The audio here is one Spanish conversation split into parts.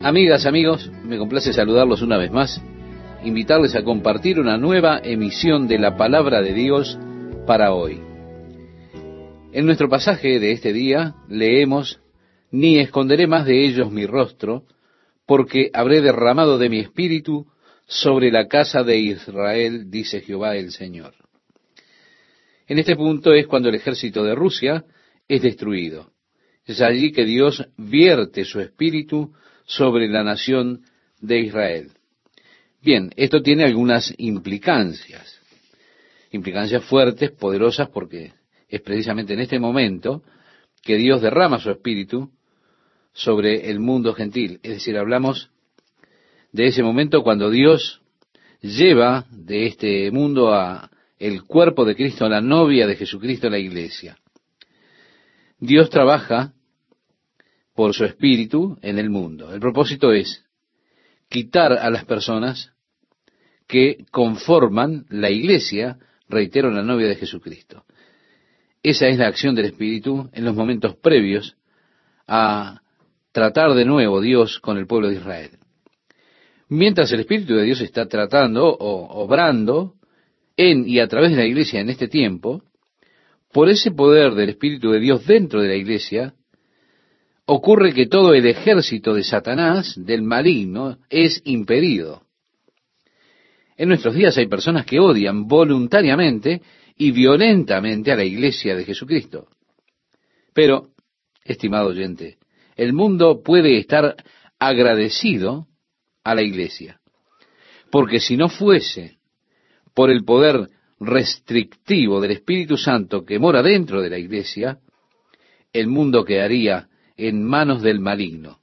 Amigas, amigos, me complace saludarlos una vez más, invitarles a compartir una nueva emisión de la Palabra de Dios para hoy. En nuestro pasaje de este día leemos: «Ni esconderé más de ellos mi rostro, porque habré derramado de mi espíritu sobre la casa de Israel, dice Jehová el Señor». En este punto es cuando el ejército de Rusia es destruido. Es allí que Dios vierte su espíritu sobre la nación de Israel. Bien, esto tiene algunas implicancias fuertes, poderosas, porque es precisamente en este momento que Dios derrama su espíritu sobre el mundo gentil. Es decir, hablamos de ese momento cuando Dios lleva de este mundo a el cuerpo de Cristo, a la novia de Jesucristo, la iglesia. Dios trabaja por su espíritu en el mundo. El propósito es quitar a las personas que conforman la iglesia, reitero, la novia de Jesucristo. Esa es la acción del espíritu en los momentos previos a tratar de nuevo Dios con el pueblo de Israel. Mientras el Espíritu de Dios está tratando o obrando en y a través de la iglesia en este tiempo, por ese poder del Espíritu de Dios dentro de la iglesia, ocurre que todo el ejército de Satanás, del maligno, es impedido. En nuestros días hay personas que odian voluntariamente y violentamente a la iglesia de Jesucristo. Pero, estimado oyente, el mundo puede estar agradecido a la iglesia, porque si no fuese por el poder restrictivo del Espíritu Santo que mora dentro de la iglesia, el mundo quedaría en manos del maligno.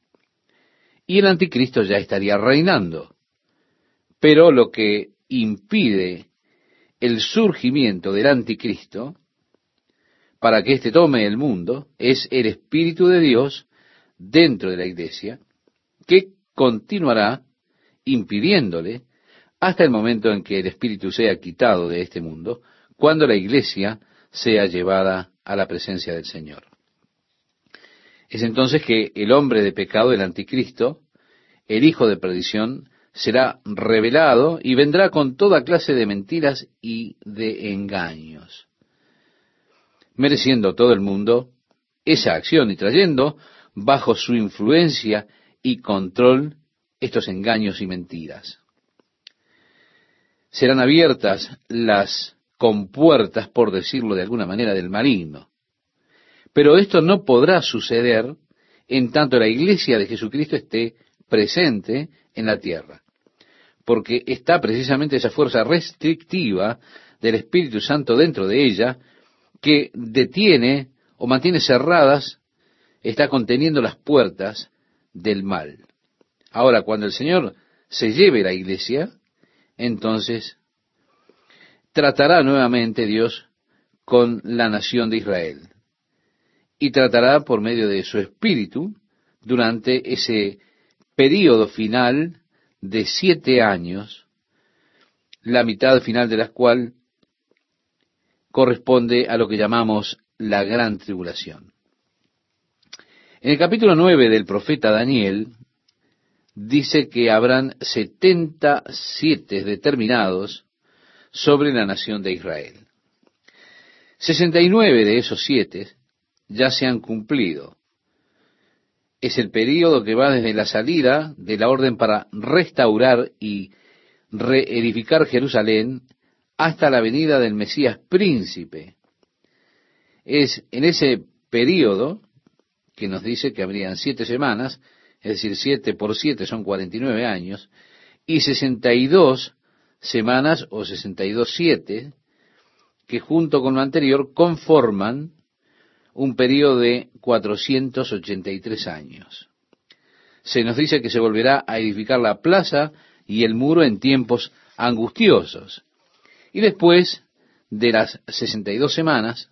Y el anticristo ya estaría reinando. Pero lo que impide el surgimiento del anticristo, para que éste tome el mundo, es el Espíritu de Dios dentro de la iglesia, que continuará impidiéndole hasta el momento en que el Espíritu sea quitado de este mundo, cuando la iglesia sea llevada a la presencia del Señor. Es entonces que el hombre de pecado, el anticristo, el hijo de perdición, será revelado y vendrá con toda clase de mentiras y de engaños, mereciendo todo el mundo esa acción y trayendo bajo su influencia y control estos engaños y mentiras. Serán abiertas las compuertas, por decirlo de alguna manera, del maligno. Pero esto no podrá suceder en tanto la iglesia de Jesucristo esté presente en la tierra, porque está precisamente esa fuerza restrictiva del Espíritu Santo dentro de ella que detiene o mantiene cerradas, está conteniendo las puertas del mal. Ahora, cuando el Señor se lleve la iglesia, entonces tratará nuevamente Dios con la nación de Israel. Y tratará por medio de su espíritu durante ese período final de 7 años, la mitad final de la cual corresponde a lo que llamamos la gran tribulación. En el capítulo 9 del profeta Daniel dice que habrán 77 determinados sobre la nación de Israel. 69 de esos 7 ya se han cumplido. Es el período que va desde la salida de la orden para restaurar y reedificar Jerusalén hasta la venida del Mesías príncipe. Es en ese período que nos dice que habrían 7 semanas, es decir, 7 por 7 son 49 años, y 62 semanas o 62/7, que junto con lo anterior conforman un periodo de 483 años. Se nos dice que se volverá a edificar la plaza y el muro en tiempos angustiosos. Y después de las 62 semanas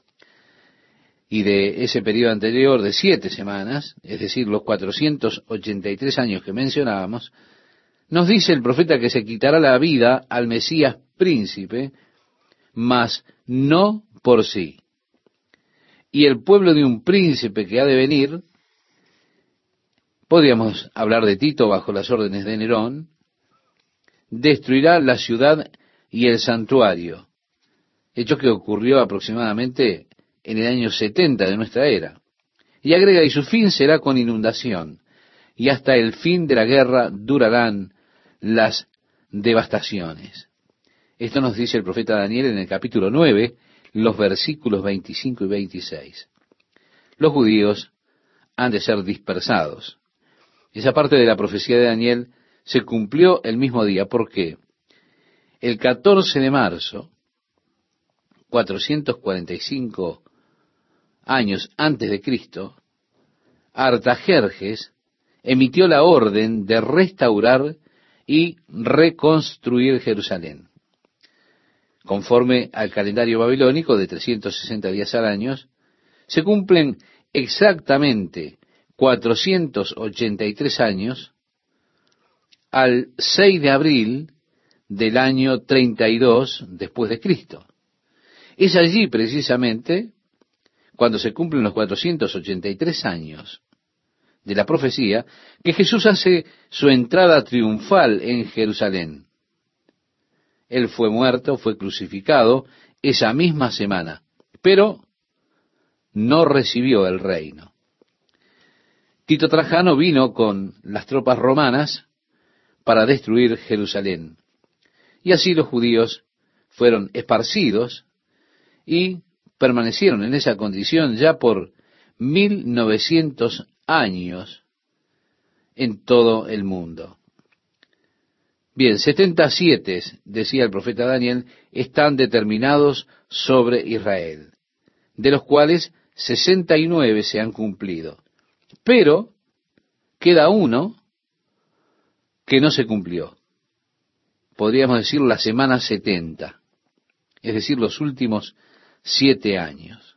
y de ese periodo anterior de 7 semanas, es decir, los 483 años que mencionábamos, nos dice el profeta que se quitará la vida al Mesías príncipe, mas no por sí. Y el pueblo de un príncipe que ha de venir Podríamos hablar de Tito bajo las órdenes de Nerón. Destruirá la ciudad y el santuario, hecho que ocurrió aproximadamente en el año 70 de nuestra era. Y agrega, y su fin será con inundación, y hasta el fin de la guerra durarán las devastaciones. Esto nos dice el profeta Daniel en el capítulo 9, los versículos 25 y 26. Los judíos han de ser dispersados. Esa parte de la profecía de Daniel se cumplió el mismo día. ¿Por qué? El 14 de marzo, 445 años antes de Cristo, Artajerjes emitió la orden de restaurar y reconstruir Jerusalén. Conforme al calendario babilónico de 360 días al año, se cumplen exactamente 483 años al 6 de abril del año 32 después de Cristo. Es allí precisamente cuando se cumplen los 483 años de la profecía que Jesús hace su entrada triunfal en Jerusalén. Él fue muerto, fue crucificado esa misma semana, pero no recibió el reino. Tito Trajano vino con las tropas romanas para destruir Jerusalén. Y así los judíos fueron esparcidos y permanecieron en esa condición ya por 1900 años en todo el mundo. Bien, 77, decía el profeta Daniel, están determinados sobre Israel, de los cuales 69 se han cumplido. Pero queda uno que no se cumplió. Podríamos decir la semana 70, es decir, los últimos 7 años.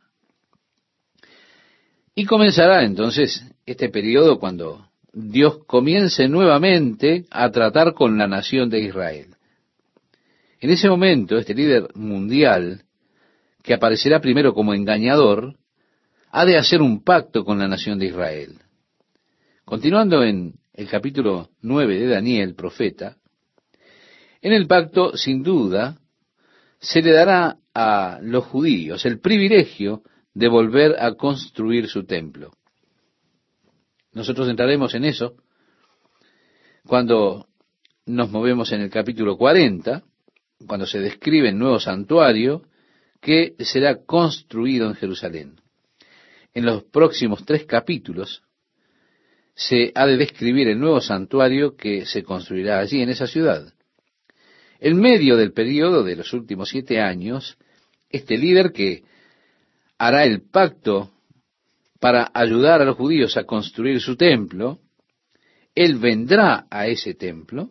Y comenzará entonces este periodo cuando Dios comience nuevamente a tratar con la nación de Israel. En ese momento, este líder mundial, que aparecerá primero como engañador, ha de hacer un pacto con la nación de Israel. Continuando en el capítulo 9 de Daniel, profeta, en el pacto, sin duda, se le dará a los judíos el privilegio de volver a construir su templo. Nosotros entraremos en eso cuando nos movemos en el capítulo 40, cuando se describe el nuevo santuario que será construido en Jerusalén. En los próximos 3 capítulos se ha de describir el nuevo santuario que se construirá allí en esa ciudad. En medio del periodo de los últimos 7 años, este líder que hará el pacto para ayudar a los judíos a construir su templo, él vendrá a ese templo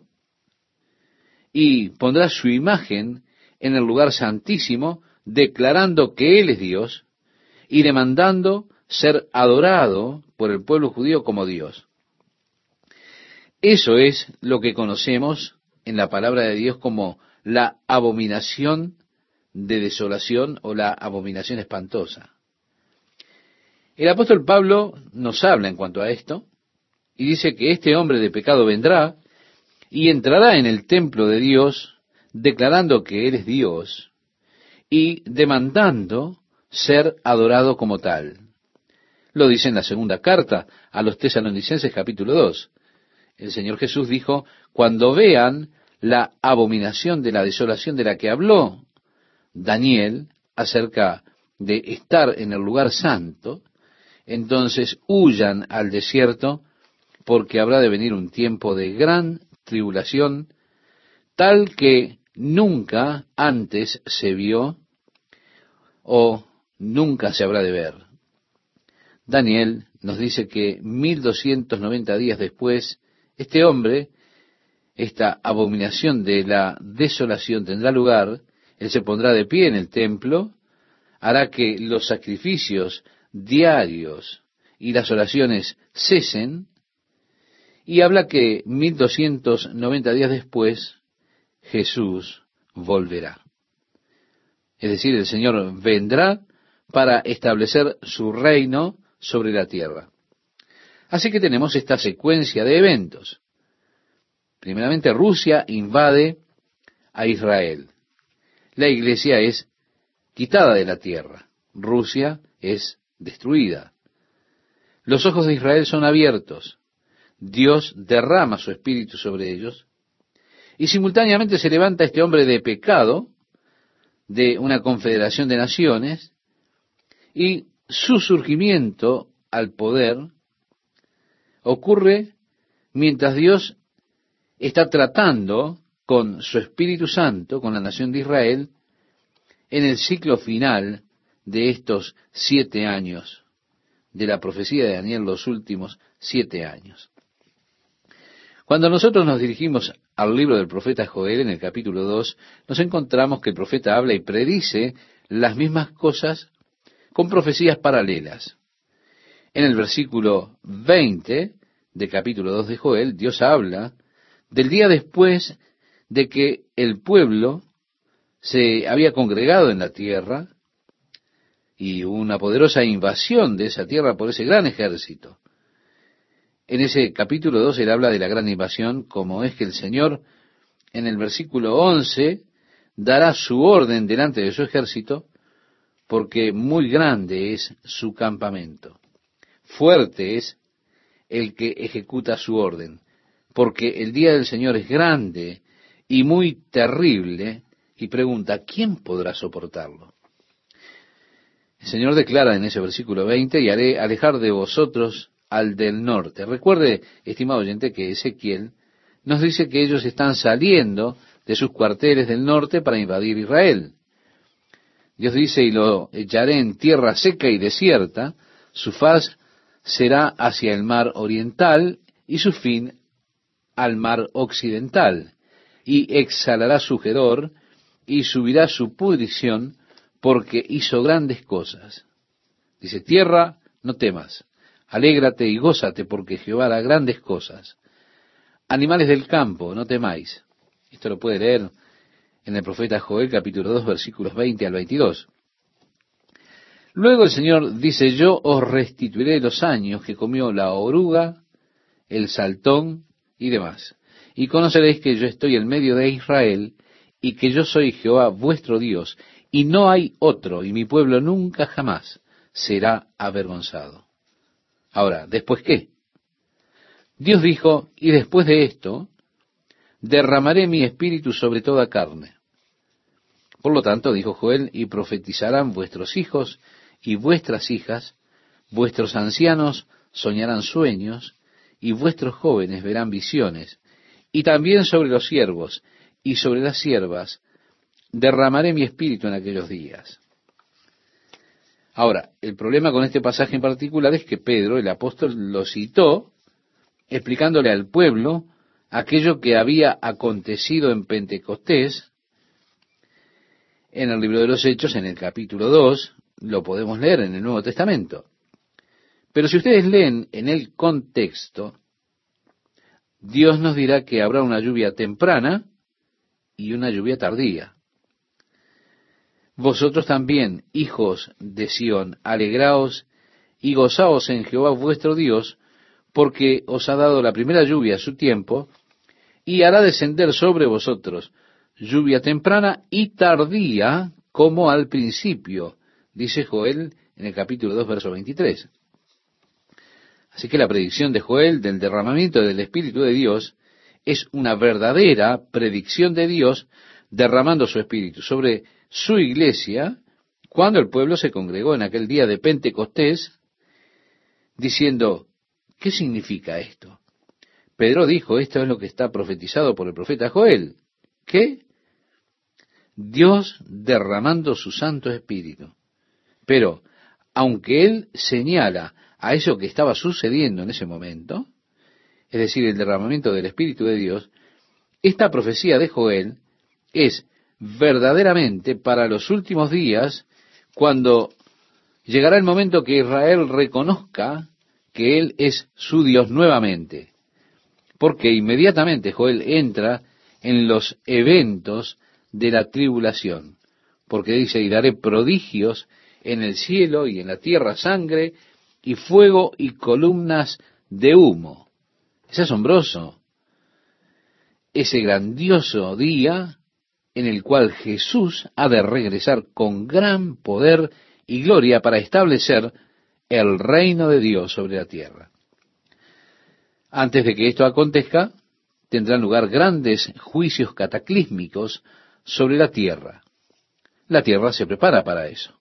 y pondrá su imagen en el lugar santísimo, declarando que él es Dios y demandando ser adorado por el pueblo judío como Dios. Eso es lo que conocemos en la palabra de Dios como la abominación de desolación o la abominación espantosa. El apóstol Pablo nos habla en cuanto a esto y dice que este hombre de pecado vendrá y entrará en el templo de Dios declarando que Él es Dios y demandando ser adorado como tal. Lo dice en la segunda carta a los Tesalonicenses capítulo 2. El Señor Jesús dijo, cuando vean la abominación de la desolación de la que habló Daniel acerca de estar en el lugar santo, entonces huyan al desierto, porque habrá de venir un tiempo de gran tribulación, tal que nunca antes se vio o nunca se habrá de ver. Daniel nos dice que 1290 días después, este hombre, esta abominación de la desolación tendrá lugar, él se pondrá de pie en el templo, hará que los sacrificios diarios y las oraciones cesen, y habla que 1290 días después Jesús volverá. Es decir, el Señor vendrá para establecer su reino sobre la tierra. Así que tenemos esta secuencia de eventos. Primeramente, Rusia invade a Israel. La iglesia es quitada de la tierra. Rusia es destruida. Los ojos de Israel son abiertos. Dios derrama su espíritu sobre ellos. Y simultáneamente se levanta este hombre de pecado de una confederación de naciones, y su surgimiento al poder ocurre mientras Dios está tratando con su Espíritu Santo, con la nación de Israel, en el ciclo final de estos 7 años, de la profecía de Daniel, los últimos 7 años. Cuando nosotros nos dirigimos al libro del profeta Joel, en el capítulo 2, nos encontramos que el profeta habla y predice las mismas cosas con profecías paralelas. En el versículo 20 del capítulo 2 de Joel, Dios habla del día después de que el pueblo se había congregado en la tierra y hubo una poderosa invasión de esa tierra por ese gran ejército. En ese capítulo 2 él habla de la gran invasión, como es que el Señor, en el versículo 11, dará su orden delante de su ejército, porque muy grande es su campamento. Fuerte es el que ejecuta su orden, porque el día del Señor es grande y muy terrible, y pregunta, ¿quién podrá soportarlo? El Señor declara en ese versículo 20, y haré alejar de vosotros al del norte. Recuerde, estimado oyente, que Ezequiel nos dice que ellos están saliendo de sus cuarteles del norte para invadir Israel. Dios dice, y lo echaré en tierra seca y desierta, su faz será hacia el mar oriental y su fin al mar occidental, y exhalará su hedor y subirá su pudrición, porque hizo grandes cosas. Dice, tierra, no temas, alégrate y gózate, porque Jehová hará grandes cosas. Animales del campo, no temáis. Esto lo puede leer en el profeta Joel, capítulo 2, versículos 20 al 22. Luego el Señor dice, yo os restituiré los años que comió la oruga, el saltón y demás. Y conoceréis que yo estoy en medio de Israel, y que yo soy Jehová vuestro Dios, y no hay otro, y mi pueblo nunca jamás será avergonzado. Ahora, ¿después qué? Dios dijo, y después de esto, derramaré mi espíritu sobre toda carne. Por lo tanto, dijo Joel, y profetizarán vuestros hijos y vuestras hijas, vuestros ancianos soñarán sueños, y vuestros jóvenes verán visiones, y también sobre los siervos y sobre las siervas derramaré mi espíritu en aquellos días. Ahora, el problema con este pasaje en particular es que Pedro, el apóstol, lo citó explicándole al pueblo aquello que había acontecido en Pentecostés. En el libro de los Hechos, en el capítulo 2, lo podemos leer en el Nuevo Testamento. Pero si ustedes leen en el contexto, Dios nos dirá que habrá una lluvia temprana y una lluvia tardía. Vosotros también, hijos de Sión, alegraos y gozaos en Jehová vuestro Dios, porque os ha dado la primera lluvia a su tiempo, y hará descender sobre vosotros lluvia temprana y tardía como al principio, dice Joel en el capítulo 2, verso 23. Así que la predicción de Joel del derramamiento del Espíritu de Dios es una verdadera predicción de Dios derramando su Espíritu sobre su iglesia cuando el pueblo se congregó en aquel día de Pentecostés, diciendo, ¿qué significa esto? Pedro dijo, esto es lo que está profetizado por el profeta Joel. ¿Qué? Dios derramando su Santo Espíritu. Pero, aunque él señala a eso que estaba sucediendo en ese momento, es decir, el derramamiento del Espíritu de Dios, esta profecía de Joel es verdaderamente para los últimos días, cuando llegará el momento que Israel reconozca que Él es su Dios nuevamente. Porque inmediatamente Joel entra en los eventos de la tribulación. Porque dice, y daré prodigios en el cielo y en la tierra, sangre y fuego y columnas de humo. Es asombroso ese grandioso día en el cual Jesús ha de regresar con gran poder y gloria para establecer el reino de Dios sobre la tierra. Antes de que esto acontezca, tendrán lugar grandes juicios cataclísmicos sobre la tierra. La tierra se prepara para eso.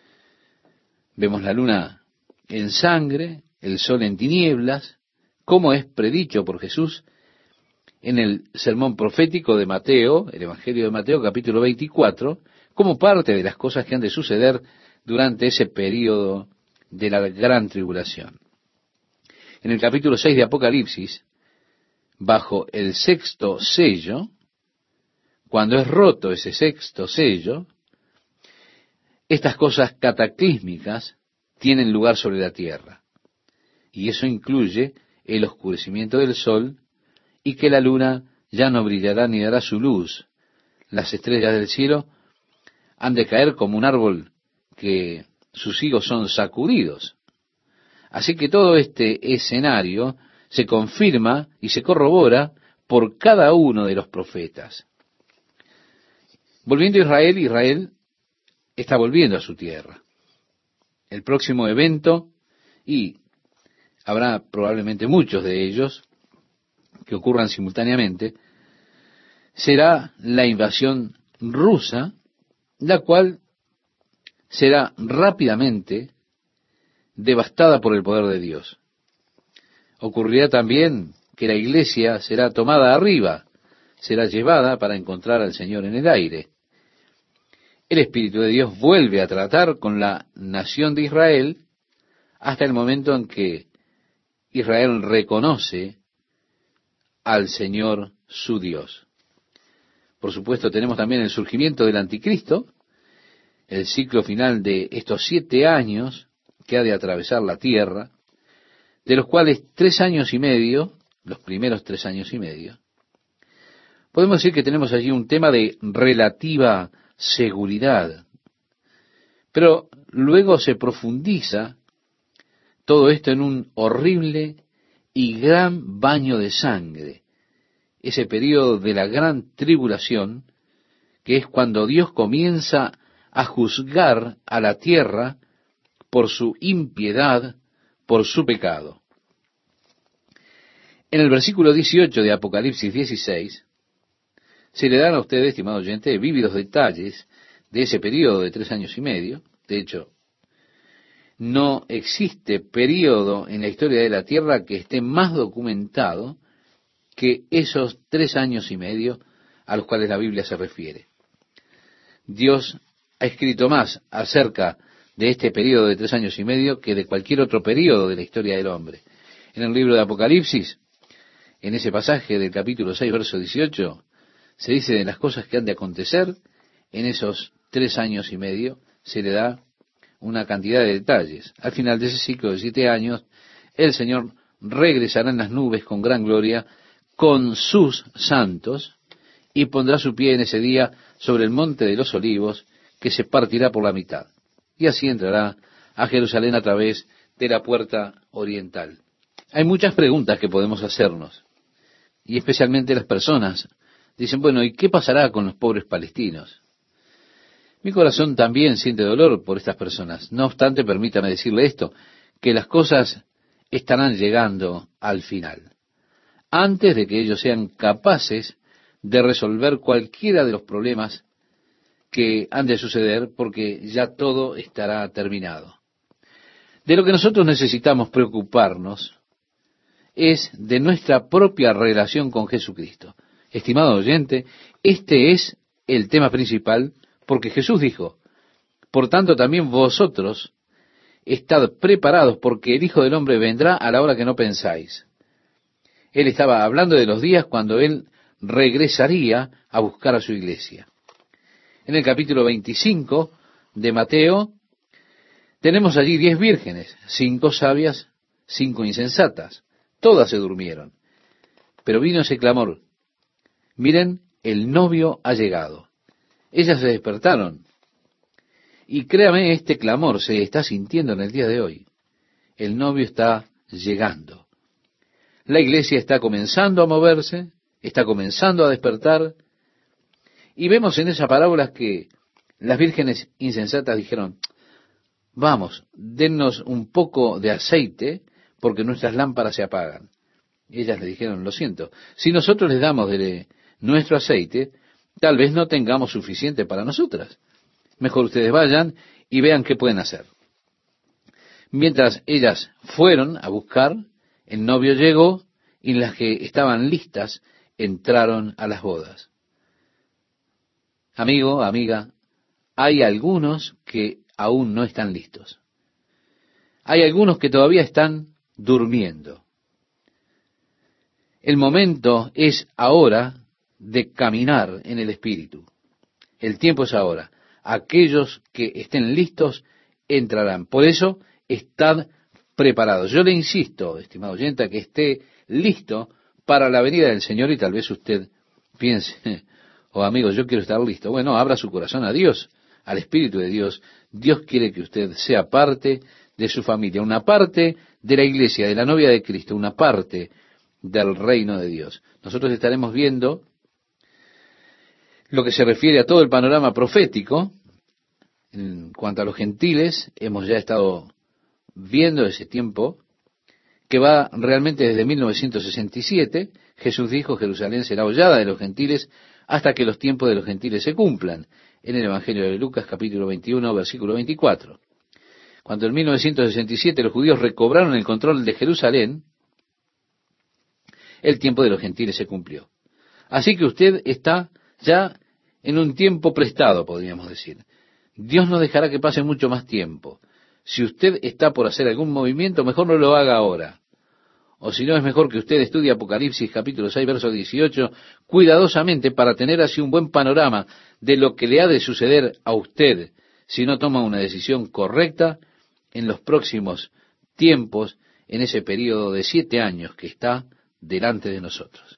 Vemos la luna en sangre, el sol en tinieblas, como es predicho por Jesús en el sermón profético de Mateo, el Evangelio de Mateo, capítulo 24, como parte de las cosas que han de suceder durante ese período de la gran tribulación. En el capítulo 6 de Apocalipsis, bajo el sexto sello, cuando es roto ese sexto sello, estas cosas cataclísmicas tienen lugar sobre la tierra. Y eso incluye el oscurecimiento del sol y que la luna ya no brillará ni dará su luz. Las estrellas del cielo han de caer como un árbol que sus higos son sacudidos. Así que todo este escenario se confirma y se corrobora por cada uno de los profetas. Volviendo a Israel, Israel está volviendo a su tierra. El próximo evento, y habrá probablemente muchos de ellos que ocurran simultáneamente, será la invasión rusa, la cual será rápidamente devastada por el poder de Dios. Ocurrirá también que la iglesia será tomada arriba, será llevada para encontrar al Señor en el aire. El Espíritu de Dios vuelve a tratar con la nación de Israel hasta el momento en que Israel reconoce al Señor su Dios. Por supuesto, tenemos también el surgimiento del anticristo, el ciclo final de estos 7 años que ha de atravesar la tierra, de los cuales 3 años y medio, los primeros 3 años y medio, podemos decir que tenemos allí un tema de relativa seguridad. Pero luego se profundiza todo esto en un horrible y gran baño de sangre, ese periodo de la gran tribulación, que es cuando Dios comienza a juzgar a la tierra por su impiedad, por su pecado. En el versículo 18 de Apocalipsis 16, se le dan a ustedes, estimado oyente, vívidos detalles de ese periodo de 3 años y medio. De hecho, no existe periodo en la historia de la tierra que esté más documentado que esos 3 años y medio a los cuales la Biblia se refiere. Dios ha escrito más acerca de este periodo de 3 años y medio que de cualquier otro periodo de la historia del hombre. En el libro de Apocalipsis, en ese pasaje del capítulo 6, verso 18, se dice de las cosas que han de acontecer en esos 3 años y medio, se le da una cantidad de detalles. Al final de ese ciclo de 7 años, el Señor regresará en las nubes con gran gloria con sus santos y pondrá su pie en ese día sobre el monte de los olivos, que se partirá por la mitad. Y así entrará a Jerusalén a través de la puerta oriental. Hay muchas preguntas que podemos hacernos, y especialmente las personas dicen, bueno, ¿y qué pasará con los pobres palestinos? Mi corazón también siente dolor por estas personas. No obstante, permítame decirle esto, que las cosas estarán llegando al final, antes de que ellos sean capaces de resolver cualquiera de los problemas que han de suceder, porque ya todo estará terminado. De lo que nosotros necesitamos preocuparnos es de nuestra propia relación con Jesucristo. Estimado oyente, este es el tema principal, porque Jesús dijo, por tanto también vosotros estad preparados, porque el Hijo del Hombre vendrá a la hora que no pensáis. Él estaba hablando de los días cuando Él regresaría a buscar a su iglesia. En el capítulo 25 de Mateo, tenemos allí 10 vírgenes, 5 sabias, 5 insensatas. Todas se durmieron. Pero vino ese clamor, miren, el novio ha llegado. Ellas se despertaron. Y créame, este clamor se está sintiendo en el día de hoy. El novio está llegando. La iglesia está comenzando a moverse, está comenzando a despertar, y vemos en esa parábola que las vírgenes insensatas dijeron, vamos, dennos un poco de aceite, porque nuestras lámparas se apagan. Y ellas le dijeron, lo siento, si nosotros les damos de nuestro aceite, tal vez no tengamos suficiente para nosotras. Mejor ustedes vayan y vean qué pueden hacer. Mientras ellas fueron a buscar, el novio llegó y las que estaban listas entraron a las bodas. Amigo, amiga, hay algunos que aún no están listos. Hay algunos que todavía están durmiendo. El momento es ahora de caminar en el Espíritu. El tiempo es ahora. Aquellos que estén listos entrarán. Por eso, estad preparados. Yo le insisto, estimado oyente, que esté listo para la venida del Señor, y tal vez usted piense, oh amigo, yo quiero estar listo. Bueno, abra su corazón a Dios, al Espíritu de Dios. Dios quiere que usted sea parte de su familia, una parte de la iglesia, de la novia de Cristo, una parte del reino de Dios. Nosotros estaremos viendo lo que se refiere a todo el panorama profético. En cuanto a los gentiles, hemos ya estado viendo ese tiempo que va realmente desde 1967. Jesús dijo, Jerusalén será hollada de los gentiles hasta que los tiempos de los gentiles se cumplan, en el Evangelio de Lucas capítulo 21, versículo 24. Cuando en 1967 los judíos recobraron el control de Jerusalén, el tiempo de los gentiles se cumplió. Así que usted está ya en un tiempo prestado, podríamos decir. Dios no dejará que pase mucho más tiempo. Si usted está por hacer algún movimiento, mejor no lo haga ahora. O si no, es mejor que usted estudie Apocalipsis capítulo 6, verso 18, cuidadosamente para tener así un buen panorama de lo que le ha de suceder a usted si no toma una decisión correcta en los próximos tiempos, en ese período de 7 años que está delante de nosotros.